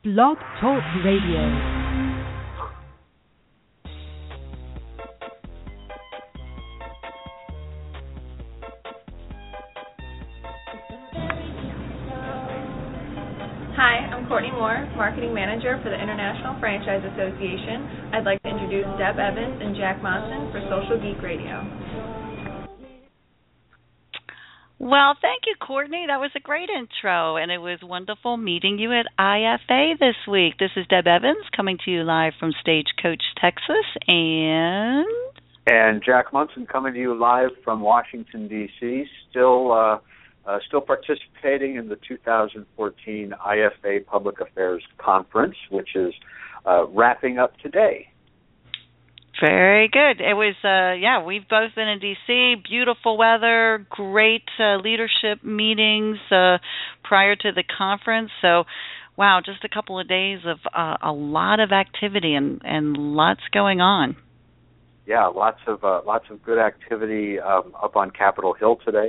Blog Talk Radio. Hi, I'm Courtney Moore, Marketing Manager for the International Franchise Association. I'd like to introduce Deb Evans and Jack Monson for Social Geek Radio. Well, thank you, Courtney. That was a great intro, and it was wonderful meeting you at IFA this week. This is Deb Evans coming to you live from Stagecoach, Texas, and Jack Monson coming to you live from Washington, D.C., still participating in the 2014 IFA Public Affairs Conference, which is wrapping up today. Very good. It was, we've both been in D.C., beautiful weather, great leadership meetings prior to the conference. So, wow, just a couple of days of a lot of activity and lots going on. Yeah, lots of good activity up on Capitol Hill today.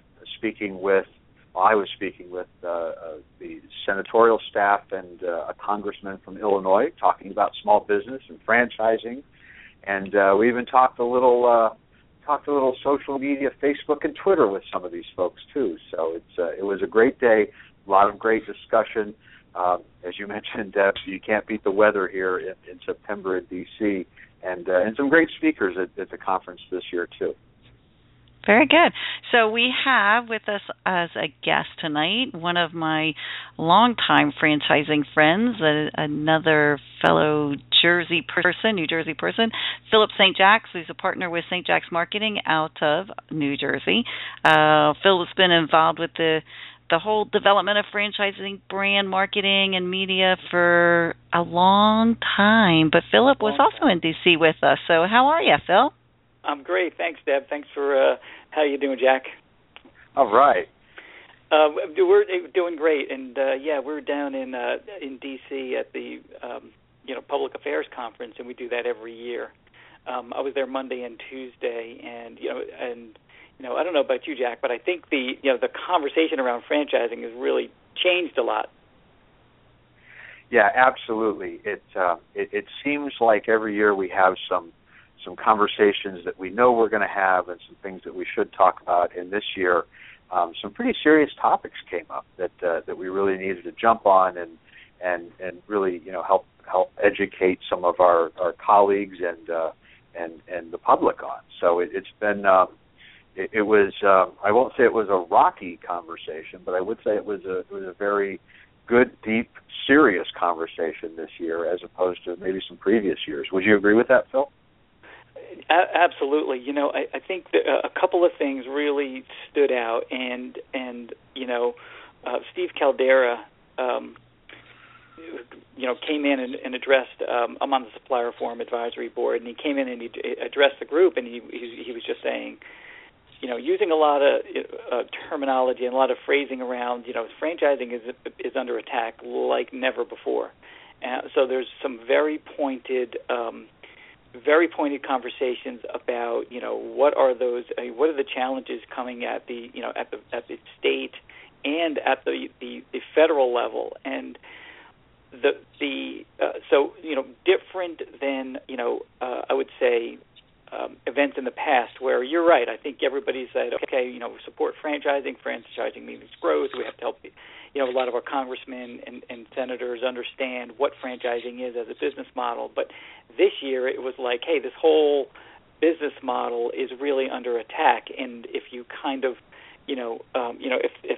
I was speaking with the senatorial staff and a congressman from Illinois talking about small business and franchising, and we even talked a little social media, Facebook and Twitter with some of these folks too. So it was a great day, a lot of great discussion. As you mentioned, Deb, you can't beat the weather here in September in D.C. and some great speakers at the conference this year too. Very good. So we have with us as a guest tonight one of my longtime franchising friends, another fellow New Jersey person, Philip St. Jacques, who's a partner with St. Jacques Marketing out of New Jersey. Philip's been involved with the whole development of franchising, brand marketing, and media for a long time. But Philip was also in D.C. with us. So how are you, Phil? I'm great. Thanks, Deb. Thanks for how you doing, Jack? All right. We're doing great, and we're down in D.C. at the Public Affairs Conference, and we do that every year. I was there Monday and Tuesday, and I don't know about you, Jack, but I think the conversation around franchising has really changed a lot. Yeah, absolutely. It seems like every year we have some conversations that we know we're going to have and some things that we should talk about. And this year, some pretty serious topics came up that we really needed to jump on and really help educate some of our colleagues and the public on. So it's been it was I won't say it was a rocky conversation, but I would say it was a very good, deep, serious conversation this year as opposed to maybe some previous years. Would you agree with that, Phil? Absolutely. I think that a couple of things really stood out, and Steve Caldera, came in and addressed. I'm on the Supplier Forum Advisory Board, and he came in and he addressed the group, and he was just saying, using a lot of terminology and a lot of phrasing around, franchising is under attack like never before. So there's some very pointed conversations about what are the challenges coming at the at the state and at the federal level, and so different than I would say events in the past where you're right. I think everybody said, okay, support franchising. Franchising means growth. We have to help a lot of our congressmen and senators understand what franchising is as a business model. But this year it was like, hey, this whole business model is really under attack. And if you kind of, if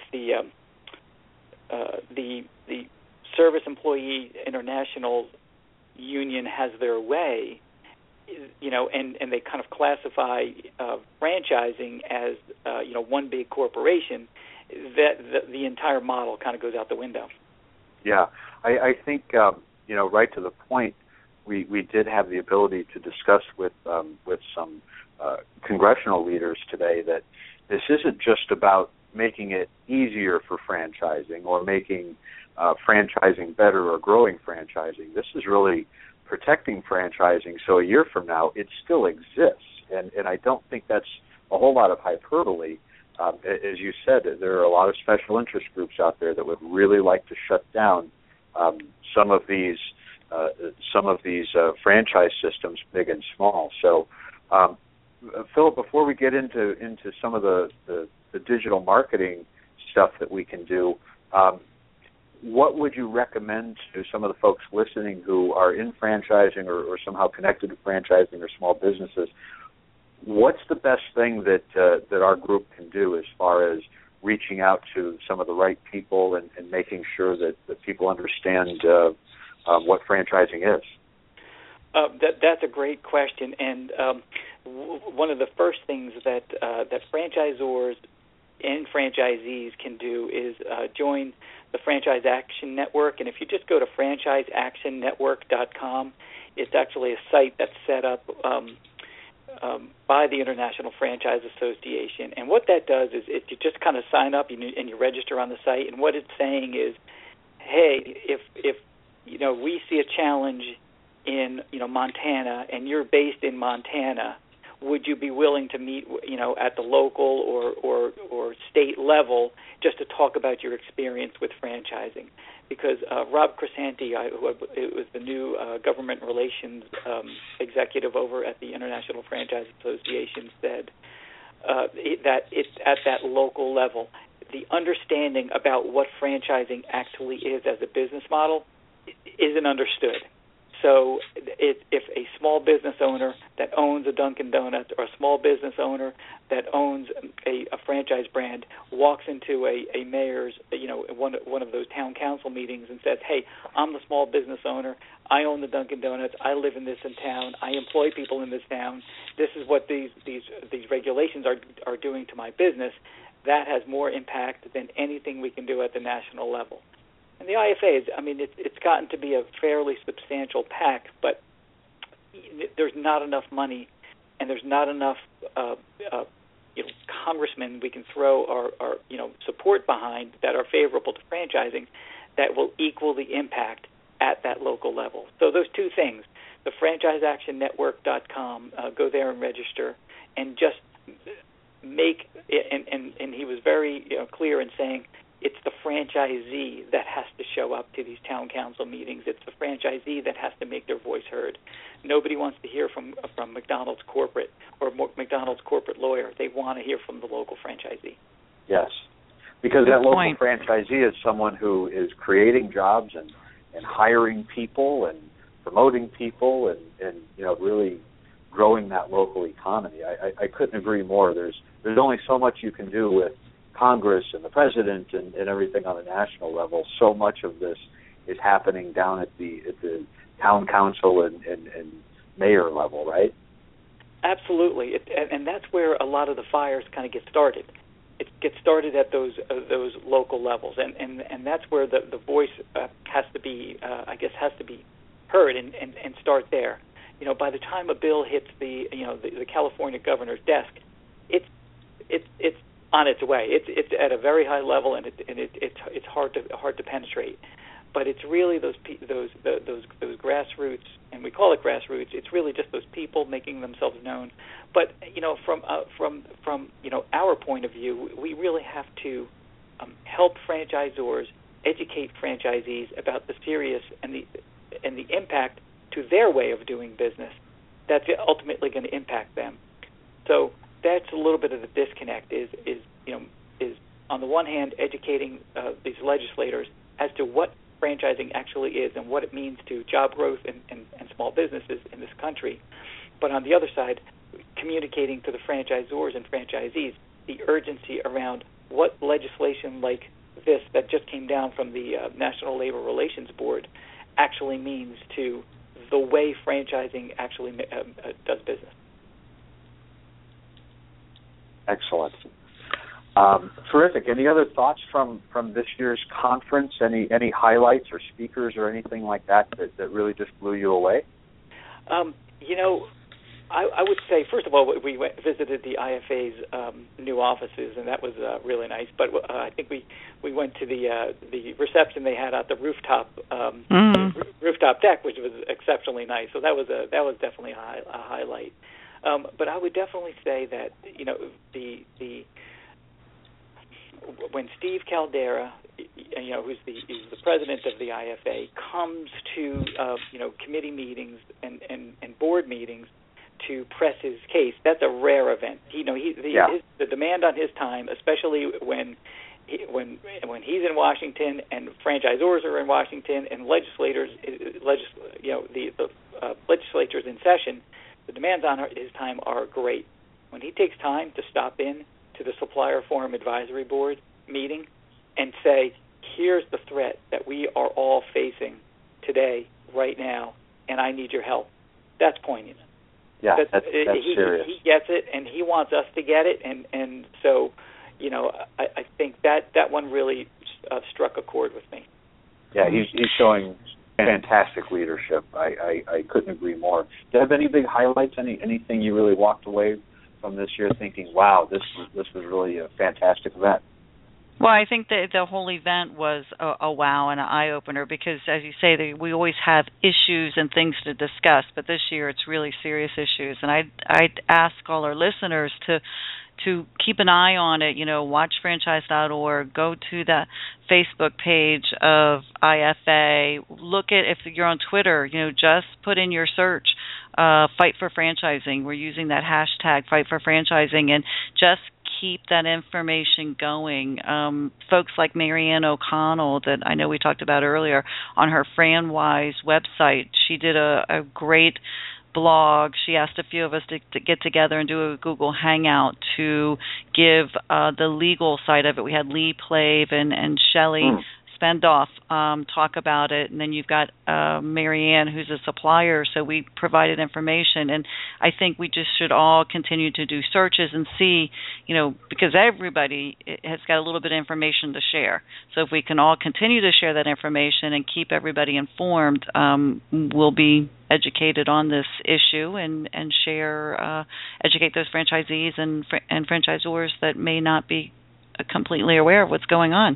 the Service Employee International Union has their way, and they kind of classify franchising as one big corporation, that the entire model kind of goes out the window. Yeah, I think right to the point, we did have the ability to discuss with some congressional leaders today that this isn't just about making it easier for franchising or making franchising better or growing franchising. This is really protecting franchising so a year from now it still exists. And I don't think that's a whole lot of hyperbole. As you said, there are a lot of special interest groups out there that would really like to shut down some of these franchise systems, big and small. So, Philip, before we get into some of the digital marketing stuff that we can do, what would you recommend to some of the folks listening who are in franchising or somehow connected to franchising or small businesses? What's the best thing that our group can do as far as reaching out to some of the right people and making sure that people understand what franchising is? That's a great question, and one of the first things that franchisors and franchisees can do is join the Franchise Action Network. And if you just go to franchiseactionnetwork.com, it's actually a site that's set up by the International Franchise Association. And what that does is you just kind of sign up and you register on the site. And what it's saying is, hey, if we see a challenge in Montana and you're based in Montana, would you be willing to meet at the local or state level just to talk about your experience with franchising? Because Rob Crisanti, who was the new government relations executive over at the International Franchise Association, said that it's at that local level. The understanding about what franchising actually is as a business model isn't understood. So if a small business owner that owns a Dunkin' Donuts or a small business owner that owns a franchise brand walks into a mayor's, one of those town council meetings and says, hey, I'm the small business owner, I own the Dunkin' Donuts, I live in this town, I employ people in this town, this is what these regulations are doing to my business, that has more impact than anything we can do at the national level. And the IFA it's gotten to be a fairly substantial PAC, but there's not enough money, and there's not enough congressmen we can throw our support behind that are favorable to franchising that will equal the impact at that local level. So those two things, the franchiseactionnetwork.com, go there and register, and just make and he was very clear in saying, it's the franchisee that has to show up to these town council meetings. It's the franchisee that has to make their voice heard. Nobody wants to hear from McDonald's corporate or McDonald's corporate lawyer. They want to hear from the local franchisee. Yes, because that local franchisee is someone who is creating jobs and hiring people and promoting people and really growing that local economy. I couldn't agree more. There's only so much you can do with Congress and the president and everything on a national level. So much of this is happening down at the town council and mayor level, right? Absolutely, and that's where a lot of the fires kind of get started. It gets started at those local levels, and that's where the voice has to be heard and start there. By the time a bill hits the California governor's desk, it's on its way. It's at a very high level, and it's hard to penetrate. But it's really those grassroots, and we call it grassroots. It's really just those people making themselves known. But from our point of view, we really have to help franchisors educate franchisees about the serious and the impact to their way of doing business that's ultimately going to impact them. So that's a little bit of the disconnect. Is on the one hand educating these legislators as to what franchising actually is and what it means to job growth and small businesses in this country, but on the other side, communicating to the franchisors and franchisees the urgency around what legislation like this that just came down from the National Labor Relations Board actually means to the way franchising actually does business. Excellent. Terrific. Any other thoughts from this year's conference? Any highlights or speakers or anything like that really just blew you away? I would say, first of all, we visited the IFA's new offices, and that was really nice. But I think we went to the reception they had at the rooftop deck, which was exceptionally nice. So that was definitely a highlight. But I would definitely say that when Steve Caldera who's the president of the IFA, comes to committee meetings and board meetings to press his case. That's a rare event. The demand on his time, especially when he's in Washington and franchisors are in Washington and legislators in session, the demands on his time are great. When he takes time to stop in to the Supplier Forum Advisory Board meeting and say, here's the threat that we are all facing today, right now, and I need your help, that's poignant. Yeah, that's serious. He gets it, and he wants us to get it, and so, I think that one really struck a chord with me. Yeah, he's showing fantastic leadership. I couldn't agree more. Deb, any big highlights? Anything you really walked away from this year thinking, wow, this was really a fantastic event? Well, I think that the whole event was a wow and an eye-opener because, as you say, we always have issues and things to discuss, but this year it's really serious issues. And I'd ask all our listeners to keep an eye on it, watch franchise.org, go to the Facebook page of IFA, look at, if you're on Twitter, just put in your search, Fight for Franchising. We're using that hashtag, Fight for Franchising, and just keep that information going. Folks like Marianne O'Connell that I know we talked about earlier on her FranWise website, she did a great blog. She asked a few of us to get together and do a Google Hangout to give the legal side of it. We had Lee Plave and Shelley Spendoff talk about it, and then you've got Marianne, who's a supplier, so we provided information, and I think we just should all continue to do searches and see, because everybody has got a little bit of information to share. So if we can all continue to share that information and keep everybody informed, we'll be educated on this issue and educate those franchisees and franchisors that may not be completely aware of what's going on.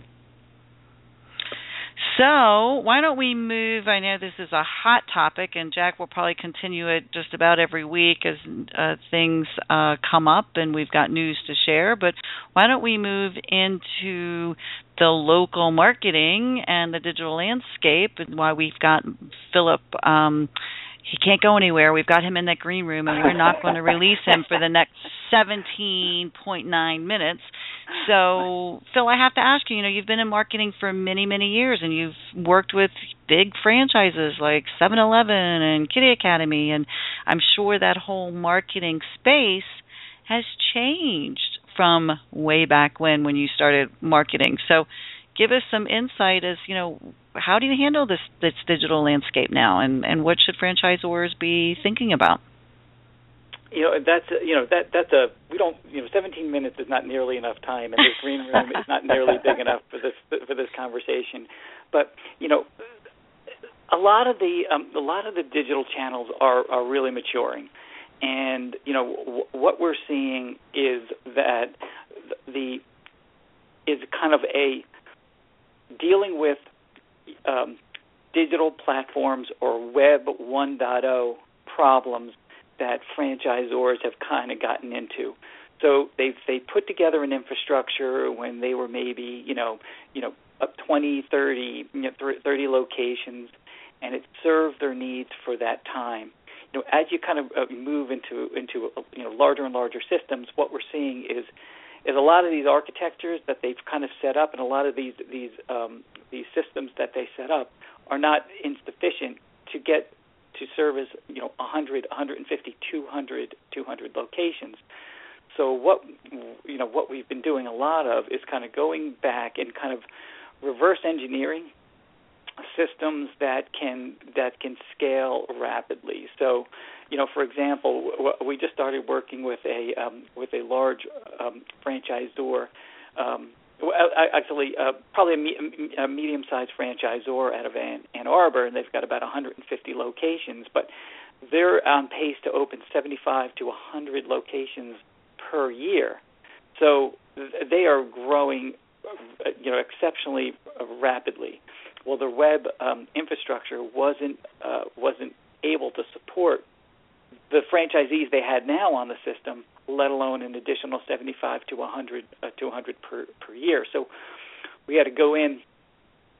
So why don't we move? I know this is a hot topic, and Jack will probably continue it just about every week as things come up and we've got news to share. But why don't we move into the local marketing and the digital landscape, and why we've got Philip. He can't go anywhere. We've got him in that green room, and we're not going to release him for the next 17.9 minutes. So, Phil, I have to ask you, you've been in marketing for many, many years, and you've worked with big franchises like 7-Eleven and Kitty Academy, and I'm sure that whole marketing space has changed from way back when you started marketing. So give us some insight as, how do you handle this digital landscape now, and what should franchisors be thinking about? That's 17 minutes is not nearly enough time, and this green room is not nearly big enough for this conversation. But a lot of the digital channels are really maturing, and what we're seeing is that is kind of a dealing with digital platforms or Web 1.0 problems that franchisors have kind of gotten into. So they put together an infrastructure when they were maybe up 20, 30 locations, and it served their needs for that time. As you kind of move into larger and larger systems, what we're seeing is a lot of these architectures that they've kind of set up, and a lot of these systems that they set up are not insufficient to get to service 100, 150, 200 locations. So what we've been doing a lot of is kind of going back and kind of reverse engineering systems that can scale rapidly. So, for example, we just started working with a large franchisor. Probably a medium-sized franchisor out of Ann Arbor, and they've got about 150 locations. But they're on pace to open 75 to 100 locations per year. So they are growing, exceptionally rapidly. Well, the web infrastructure wasn't able to support the franchisees they had now on the system, let alone an additional 75 to 100 per year. So we had to go in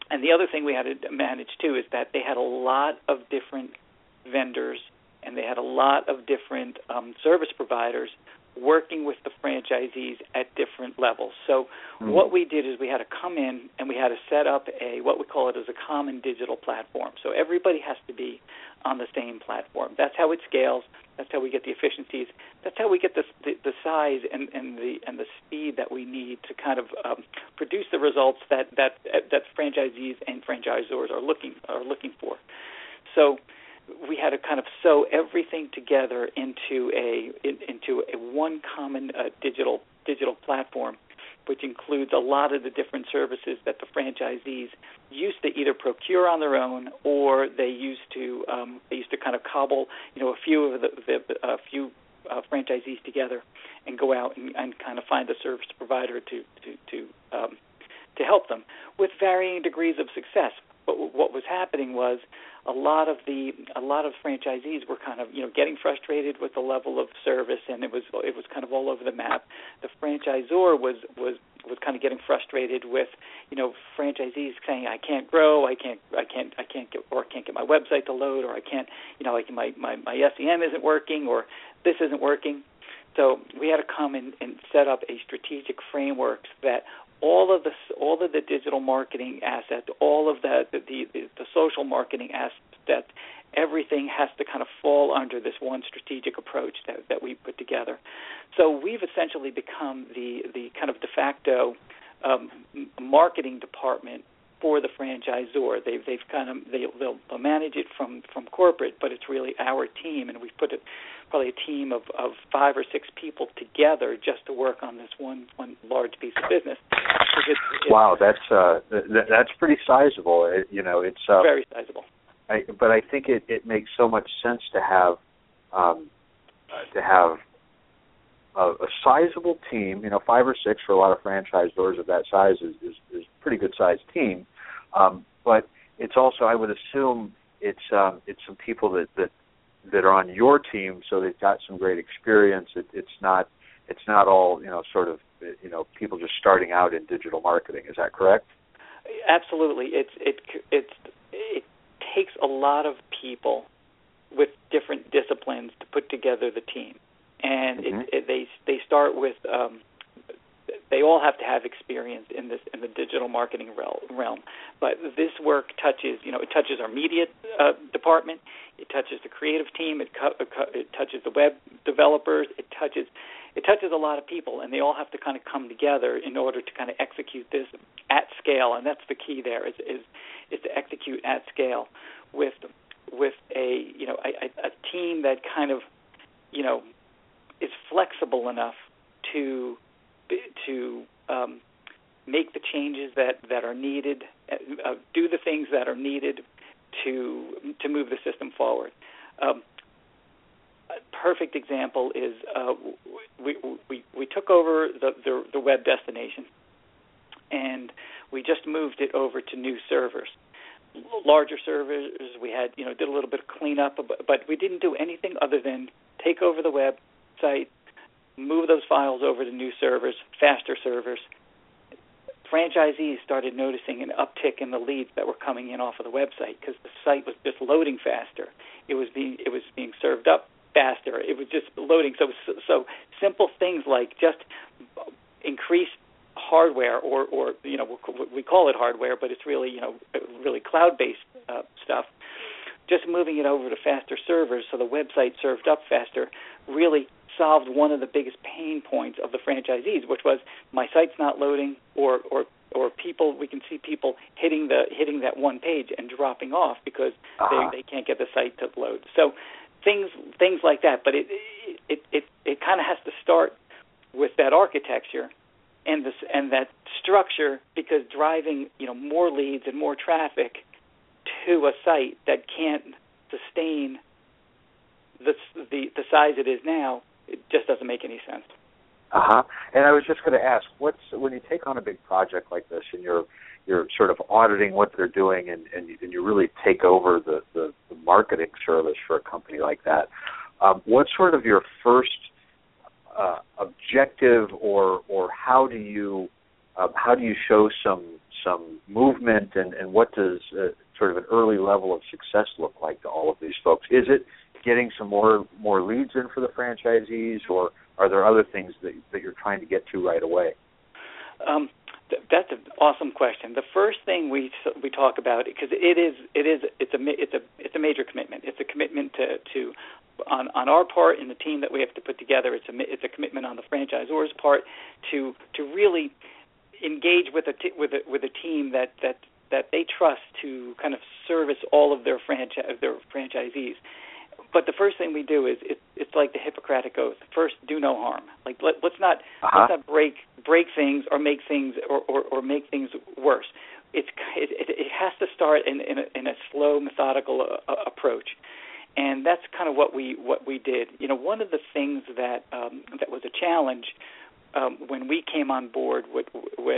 And the other thing we had to manage, too, is that they had a lot of different vendors and they had a lot of different service providers working with the franchisees at different levels. So what we did is we had to come in and we had to set up what we call it as a common digital platform. So everybody has to be on the same platform. That's how it scales. That's how we get the efficiencies. That's how we get the size and the speed that we need to kind of produce the results that franchisees and franchisors are looking for. So we had to kind of sew everything together into a one common digital platform, which includes a lot of the different services that the franchisees used to either procure on their own, or they used to kind of cobble a few franchisees together and go out and kind of find a service provider to help them with varying degrees of success. But what was happening was a lot of franchisees were kind of getting frustrated with the level of service, and it was kind of all over the map. The franchisor was kind of getting frustrated with franchisees saying, I can't grow, I can't get my website to load, or I can't my SEM isn't working, or this isn't working. So we had to come and set up a strategic framework that all of the digital marketing assets, all of the social marketing assets, everything has to kind of fall under this one strategic approach that we put together. So we've essentially become the kind of de facto marketing department for the franchisor. They'll manage it from corporate, but it's really our team, and we've put probably a team of 5 or 6 people together just to work on this one large piece of business. Wow, that's pretty sizable. It's very sizable. But I think it makes so much sense to have a sizable team. 5 or 6 for a lot of franchisors of that size is a pretty good sized team. But it's also, I would assume, it's some people that are on your team, so they've got some great experience. It's not all sort of people just starting out in digital marketing. Is that correct? Absolutely. It takes a lot of people with different disciplines to put together the team, and they start with they all have to have experience in the digital marketing realm. But this work touches our media department, it touches the creative team, it touches the web developers, it touches a lot of people, and they all have to kind of come together in order to kind of execute this at scale. And that's the key there is to execute at scale with a team that kind of is flexible enough to make the changes that are needed, do the things that are needed to move the system forward. A perfect example is we took over the web destination, and we just moved it over to new servers, larger servers. We had did a little bit of cleanup, but we didn't do anything other than take over the website, move those files over to new servers, faster servers. Franchisees started noticing an uptick in the leads that were coming in off of the website because the site was just loading faster. It was being served up faster. It was just loading. So simple things like just increased hardware, or we call it hardware, but it's really really cloud-based stuff. Just moving it over to faster servers so the website served up faster really solved one of the biggest pain points of the franchisees, which was my site's not loading, or people, we can see people hitting that one page and dropping off because they can't get the site to load. So things like that. But it kind of has to start with that architecture and that structure, because driving more leads and more traffic to a site that can't sustain the size it is now, it just doesn't make any sense. And I was just going to ask, when you take on a big project like this and you're sort of auditing what they're doing and you really take over the marketing service for a company like that, what's sort of your first objective, or how do you show some some movement, and what does sort of an early level of success look like to all of these folks? Is it getting some more leads in for the franchisees, or are there other things that you're trying to get to right away? That's an awesome question. The first thing we talk about, because it's a major commitment. It's a commitment to on our part in the team that we have to put together. It's a commitment on the franchisor's part to really engage with a team that they trust to kind of service all of their franchisees. But the first thing we do is it's like the Hippocratic Oath. First, do no harm. Like let's not break things or make things or make things worse. It has to start in a slow, methodical approach, and that's kind of what we did. You know, one of the things that was a challenge when we came on board with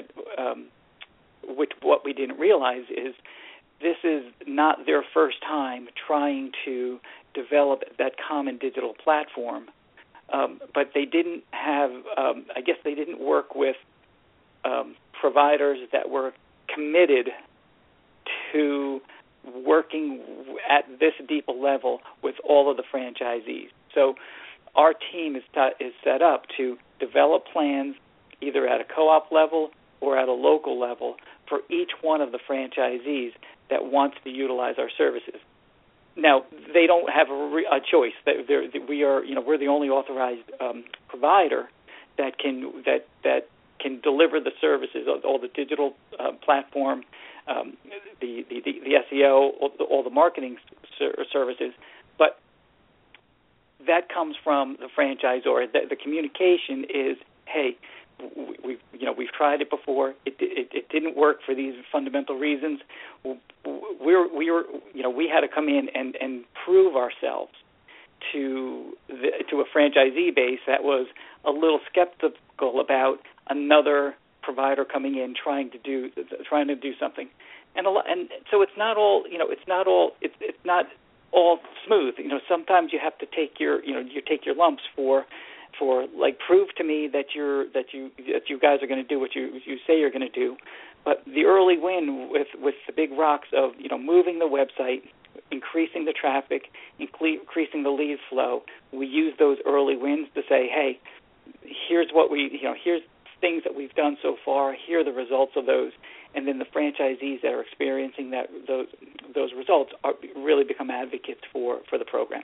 what we didn't realize is this is not their first time trying to develop that common digital platform, but they didn't have, I guess they didn't work with providers that were committed to working at this deep a level with all of the franchisees. So our team is set up to develop plans either at a co-op level or at a local level for each one of the franchisees that wants to utilize our services. Now, they don't have a choice. We're the only authorized provider that can deliver the services, all the digital platform, the SEO, all the marketing services. But that comes from the franchisor. The communication is, hey, we've tried it before. It didn't work for these fundamental reasons. We had to come in and prove ourselves to a franchisee base that was a little skeptical about another provider coming in trying to do something. And so it's not all smooth. You know, sometimes you have to take your lumps for like prove to me that you guys are going to do what you say you're going to do. But the early win with the big rocks of moving the website, increasing the traffic, increasing the lead flow, we use those early wins to say, hey, here's things that we've done so far. Here are the results of those, and then the franchisees that are experiencing those results really become advocates for the program.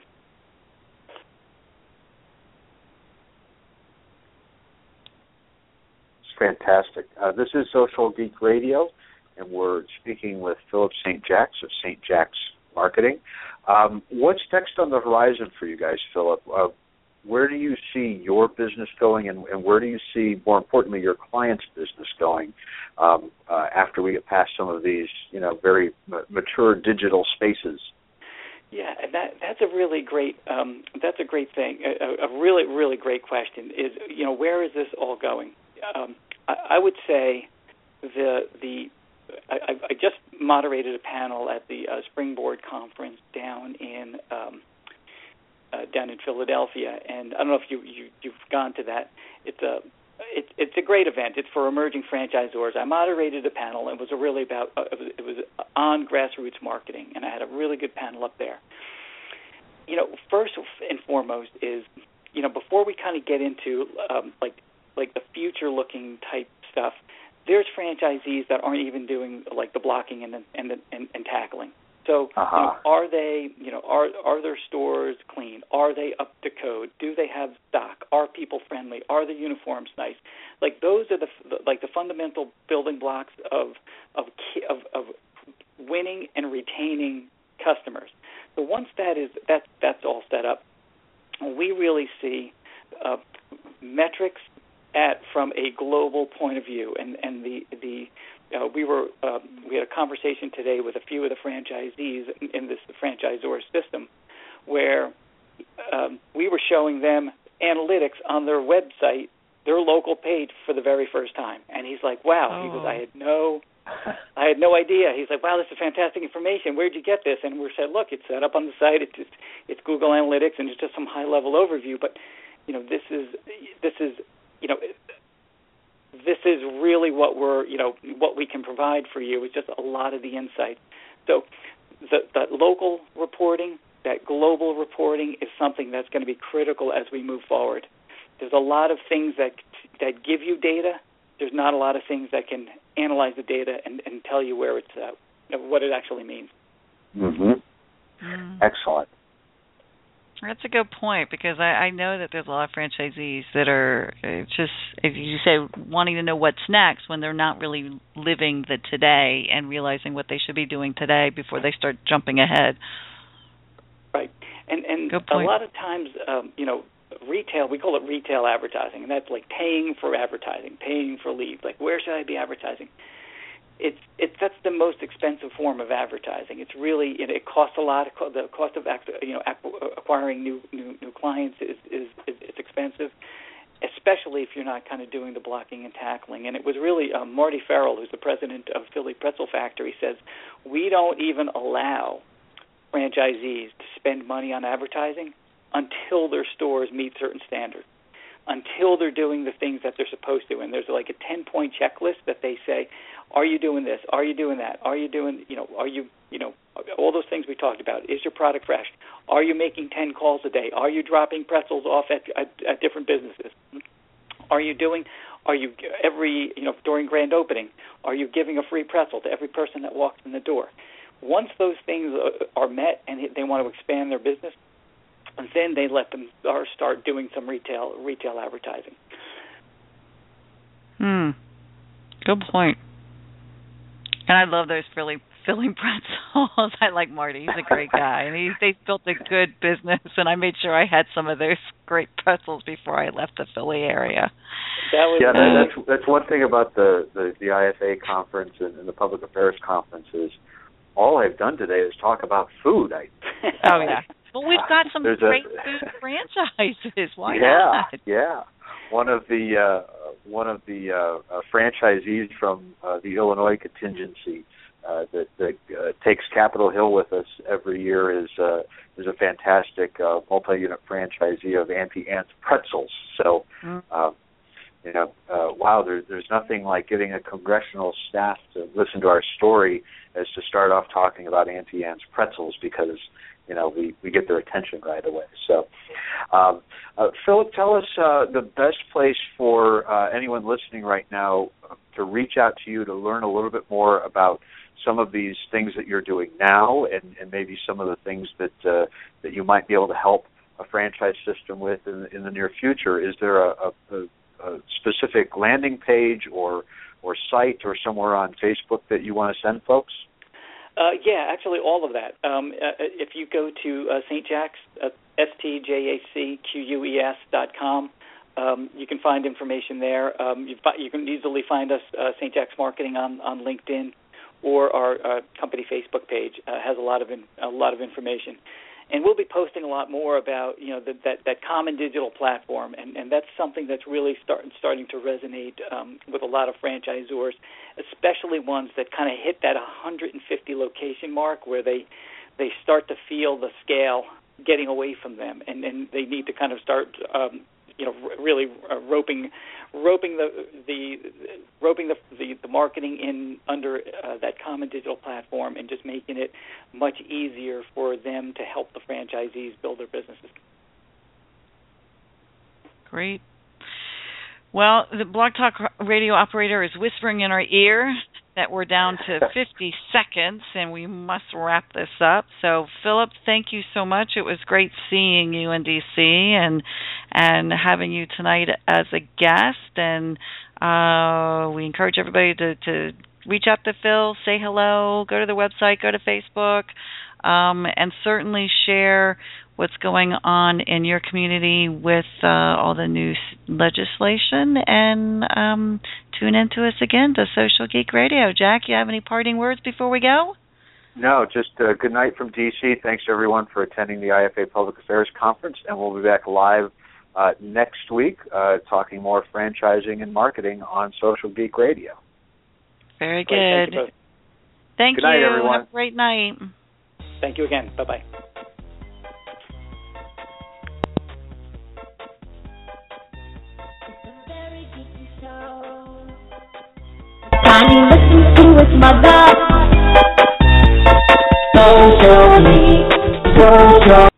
Fantastic. This is Social Geek Radio, and we're speaking with Philip St. Jacques of St. Jacques Marketing. What's next on the horizon for you guys, Philip? Where do you see your business going, and where do you see, more importantly, your clients' business going after we get past some of these, very mature digital spaces? Yeah, and that's a really great that's a great thing. A really, really great question is, where is this all going? I would say I just moderated a panel at the Springboard conference down in Philadelphia, and I don't know if you've gone to that. It's a great event. It's for emerging franchisors. I moderated a panel, and it was really about it was on grassroots marketing, and I had a really good panel up there. First and foremost is before we kind of get into like the future-looking type stuff, there's franchisees that aren't even doing like the blocking and tackling. So are they, are their stores clean? Are they up to code? Do they have stock? Are people friendly? Are the uniforms nice? Like those are the fundamental building blocks of winning and retaining customers. So once that's all set up, we really see metrics from a global point of view, and we had a conversation today with a few of the franchisees in this franchisor system, where we were showing them analytics on their website, their local page, for the very first time, and he's like, "Wow!" Oh. He goes, "I had no idea." He's like, "Wow, this is fantastic information. Where'd you get this?" And we said, "Look, it's set up on the site. It's Google Analytics, and it's just some high level overview, but this is." this is really what what we can provide for you. It's just a lot of the insight. So the local reporting, that global reporting is something that's going to be critical as we move forward. There's a lot of things that give you data. There's not a lot of things that can analyze the data and tell you where it's what it actually means. Excellent. That's a good point, because I know that there's a lot of franchisees that are just, if you say, wanting to know what's next when they're not really living the today and realizing what they should be doing today before they start jumping ahead. Right. And good a point. lot of times, retail, we call it retail advertising, and that's like paying for advertising, paying for leads. Like, where should I be advertising? That's the most expensive form of advertising. It's really, it costs a lot. The cost of acquiring new clients is expensive, especially if you're not kind of doing the blocking and tackling. And it was really Marty Farrell, who's the president of Philly Pretzel Factory, says we don't even allow franchisees to spend money on advertising until their stores meet certain standards, until they're doing the things that they're supposed to. And there's like a 10-point checklist that they say, are you doing this? Are you doing that? Are you doing, are you, all those things we talked about. Is your product fresh? Are you making 10 calls a day? Are you dropping pretzels off at different businesses? During grand opening, are you giving a free pretzel to every person that walks in the door? Once those things are met and they want to expand their business, then they let them start doing some retail advertising. Good point. And I love those filling pretzels. I like Marty. He's a great guy, and they built a good business. And I made sure I had some of those great pretzels before I left the Philly area. That's one thing about the IFA conference and the Public Affairs conference is all I've done today is talk about food. Oh yeah. Well, we've got some great food franchises. Why not? Yeah. One of the franchisees from the Illinois contingency that takes Capitol Hill with us every year is a fantastic multi-unit franchisee of Auntie Anne's Pretzels. So, wow, there's nothing like getting a congressional staff to listen to our story as to start off talking about Auntie Anne's Pretzels, because we get their attention right away. So, Philip, tell us the best place for anyone listening right now to reach out to you to learn a little bit more about some of these things that you're doing now, and maybe some of the things that you might be able to help a franchise system with in the near future. Is there a specific landing page or site or somewhere on Facebook that you want to send folks? Yeah, actually all of that. If you go to St. Jack's, STJACQUES.com, you can find information there. You can easily find us, St. Jack's Marketing, on LinkedIn, or our company Facebook page has a lot of information. And we'll be posting a lot more about that common digital platform, and that's something that's really starting to resonate with a lot of franchisors, especially ones that kind of hit that 150 location mark where they start to feel the scale getting away from them, and they need to kind of start really roping the marketing in under that common digital platform, and just making it much easier for them to help the franchisees build their businesses. Great. Well, the Blog Talk Radio operator is whispering in our ear that we're down to 50 seconds, and we must wrap this up. So, Philip, thank you so much. It was great seeing you in D.C. and having you tonight as a guest. And we encourage everybody to reach out to Phil, say hello, go to the website, go to Facebook, and certainly share what's going on in your community with all the new legislation, and tune in to us again to Social Geek Radio. Jack, you have any parting words before we go? No, just good night from D.C. Thanks, everyone, for attending the IFA Public Affairs Conference, and we'll be back live next week talking more franchising and marketing on Social Geek Radio. Very good. Thank you. Good night, everyone. Have a great night. Thank you again. Bye-bye. It's a very geeky show. who is my God. Socially, social.